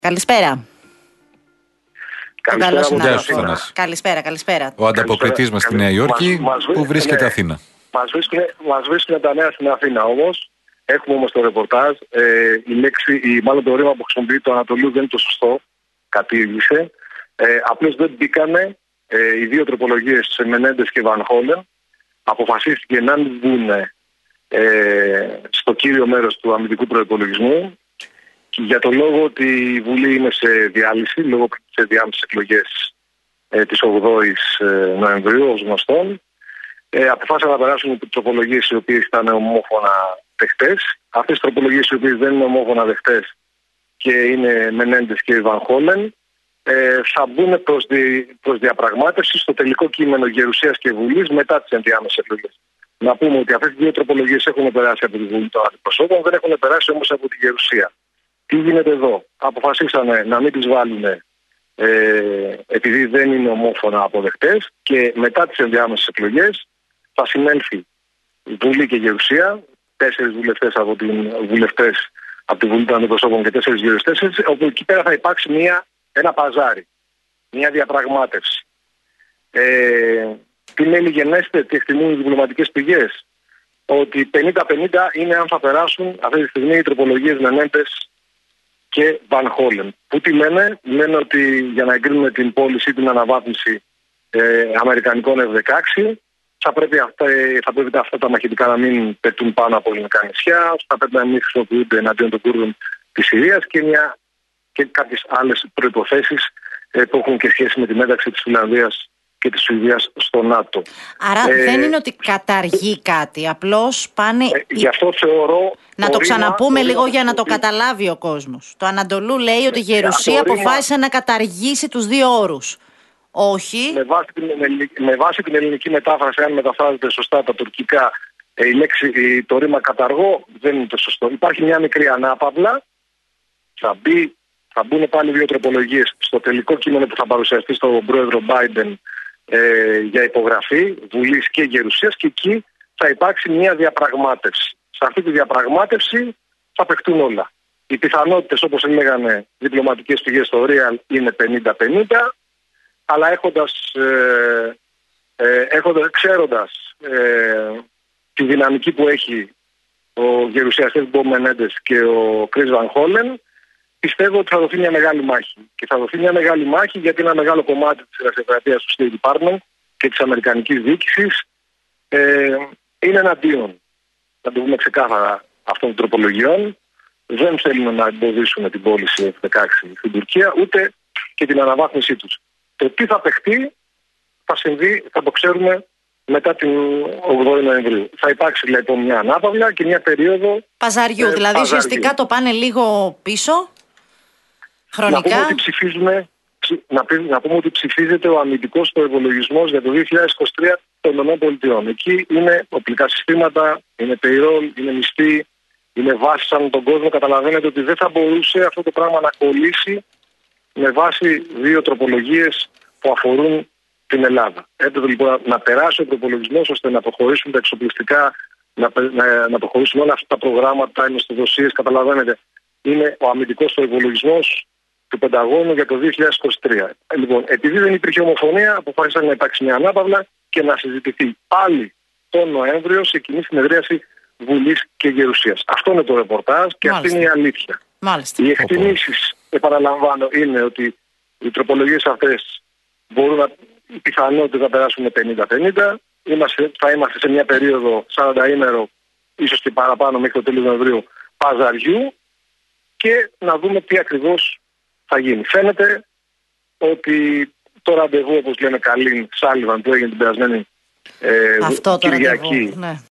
Καλησπέρα. Καλησπέρα. Ο ανταποκριτής μας στη Νέα Υόρκη, που βρίσκεται Αθήνα. Μας βρίσκουν τα νέα στην Αθήνα όμως. Έχουμε όμως το ρεπορτάζ. Η λέξη, μάλλον το ρήμα που χρησιμοποιεί το Ανατολού δεν είναι το σωστό. Κατήργησε. Απλώς δεν μπήκανε οι δύο τροπολογίες σε Μενέντες και Βαν Χόλεν. Αποφασίστηκε να μην μπουν στο κύριο μέρος του αμυντικού προϋπολογισμού. Για το λόγο ότι η Βουλή είναι σε διάλυση λόγω της διάμεσης εκλογές της 8ης Νοεμβρίου, ως γνωστόν, αποφάσισαν να περάσουν οι τροπολογίες οι οποίες ήταν ομόφωνα δεχτές. Αυτές οι τροπολογίες οι οποίες δεν είναι ομόφωνα δεχτές και είναι Μενέντες και Βαν Χόλεν, θα μπουν προς διαπραγμάτευση στο τελικό κείμενο Γερουσίας και Βουλής μετά τις ενδιάμεσες εκλογές. Να πούμε ότι αυτές οι δύο τροπολογίες έχουν περάσει από τη Βουλή των Αντιπροσώπων, δεν έχουν περάσει όμως από τη Γερουσία. Τι γίνεται εδώ? Αποφασίσανε να μην τις βάλουν επειδή δεν είναι ομόφωνα αποδεκτές και μετά τις ενδιάμεσες εκλογές θα συνέλθει η Βουλή και η Γερουσία, 4 βουλευτές από τη Βουλή των Αντιπροσώπων και 4 γερουστές, όπου εκεί πέρα θα υπάρξει ένα παζάρι, μια διαπραγμάτευση. Τι λέει γενέστε, τι εκτιμούν οι διπλωματικές πηγές? Ότι 50-50 είναι αν θα περάσουν αυτή τη στιγμή οι τροπολογίες Μενέντες και Βαν Χόλεν. Πού τι λένε? Λένε ότι για να εγκρίνουμε την πώληση ή την αναβάθμιση αμερικανικών F-16 θα πρέπει αυτά τα μαχητικά να μην πετούν πάνω από ελληνικά νησιά, θα πρέπει να μην χρησιμοποιούνται εναντίον των Κούρδων της Συρίας και κάποιες άλλες προϋποθέσεις που έχουν και σχέση με τη μέταξη της Φιλανδίας και της Σουηδίας στο ΝΑΤΟ. Άρα δεν είναι ότι καταργεί κάτι, απλώς πάνε... Γι' αυτό θεωρώ... Να το ξαναπούμε λίγο για να το καταλάβει ο κόσμος. Το Ανατολού λέει ότι η Γερουσία αποφάσισε να καταργήσει τους δύο όρους. Όχι. Με βάση την ελληνική μετάφραση, αν μεταφράζεται σωστά τα τουρκικά, το ρήμα καταργώ δεν είναι το σωστό. Υπάρχει μια μικρή ανάπαυλα, θα μπουν πάλι δύο τροπολογίες στο τελικό κείμενο που θα παρουσιαστεί στον πρόεδρο Biden για υπογραφή Βουλής και Γερουσίας, και εκεί θα υπάρξει μια διαπραγμάτευση. Σε αυτή τη διαπραγμάτευση θα παιχτούν όλα. Οι πιθανότητες, όπως λέγανε διπλωματικές πηγές στο Real, είναι 50-50, αλλά ξέροντας τη δυναμική που έχει ο γερουσιαστής Μπομπ Μενέντες και ο Κρίς Βαν Χόλεν, πιστεύω ότι θα δοθεί μια μεγάλη μάχη. Και θα δοθεί μια μεγάλη μάχη γιατί ένα μεγάλο κομμάτι της γραφειοκρατίας του State Department και της αμερικανικής διοίκησης είναι εναντίον, να το πούμε ξεκάθαρα, αυτών των τροπολογιών. Δεν θέλουν να εμποδίσουν την πώληση F-16 στην Τουρκία, ούτε και την αναβάθμισή τους. Το τι θα παιχτεί θα συμβεί, θα το ξέρουμε μετά την 8η Νοεμβρίου. Θα υπάρξει λοιπόν μια ανάπαυλα και μια περίοδο παζαριού. Δηλαδή ουσιαστικά το πάνε λίγο πίσω χρονικά. Να πούμε ότι ψηφίζεται ο αμυντικός προϋπολογισμός για το 2023 των ΗΠΑ. Εκεί είναι οπλικά συστήματα, είναι payroll, είναι μισθοί, είναι βάση σαν τον κόσμο. Καταλαβαίνετε ότι δεν θα μπορούσε αυτό το πράγμα να κολλήσει με βάση δύο τροπολογίες που αφορούν την Ελλάδα. Έπρεπε λοιπόν να περάσει ο προπολογισμός ώστε να προχωρήσουν τα εξοπλιστικά, να προχωρήσουν όλα αυτά τα προγράμματα, οι μισθοδοσίες. Καταλαβαίνετε, είναι ο αμυντικός προϋπολογισμός του Πενταγώνου για το 2023. Λοιπόν, επειδή δεν υπήρχε ομοφωνία, αποφάσισαν να υπάρξει μια ανάπαυλα και να συζητηθεί πάλι τον Νοέμβριο σε κοινή συνεδρίαση Βουλής και Γερουσίας. Αυτό είναι το ρεπορτάζ και αυτή είναι η αλήθεια. Μάλιστα. Οι εκτιμήσεις, επαναλαμβάνω, είναι ότι οι τροπολογίες αυτές οι πιθανότητες να περάσουν 50-50. Θα είμαστε σε μια περίοδο 40 ημέρο, ίσως και παραπάνω μέχρι το τέλος Νοεμβρίου, παζαριού, και να δούμε τι ακριβώς θα γίνει. Φαίνεται ότι το ραντεβού, όπως λένε Καλίν Σάλιβαν, που έγινε την περασμένη Κυριακή,